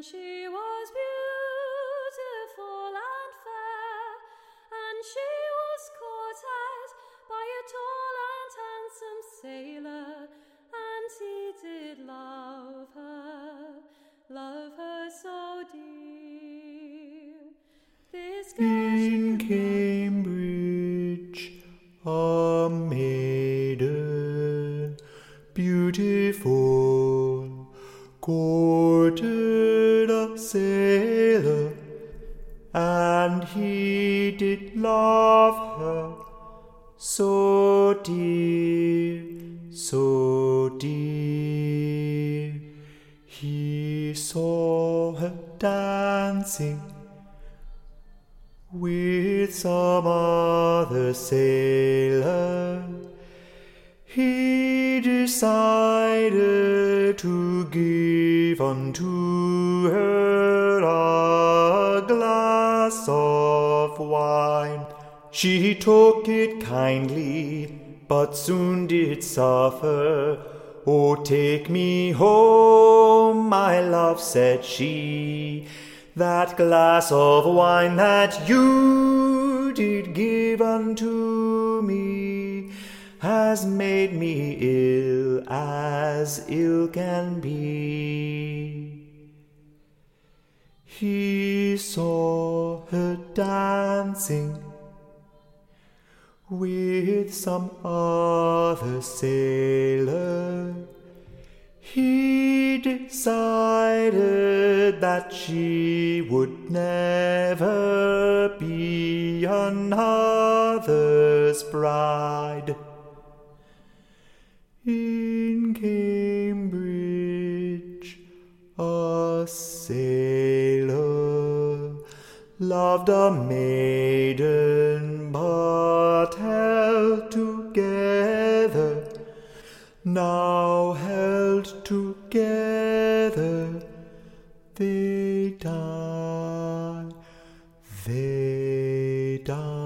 she was beautiful and fair, and she was courted by a tall and handsome sailor, and he did love her so dear. This in Cambridge, a maiden beautiful courted a sailor, and he did love her so dear, so dear. He saw her dancing with some other sailor. He decided to give unto her a glass of wine. She took it kindly, but soon did suffer. "Oh, take me home, my love," said she. "That glass of wine that you did give unto me has made me ill as ill can be." He saw her dancing with some other sailor. He decided that she would never be another's bride. In Cambridge, a sailor loved a maiden, but held together. Now held together, they die, they die.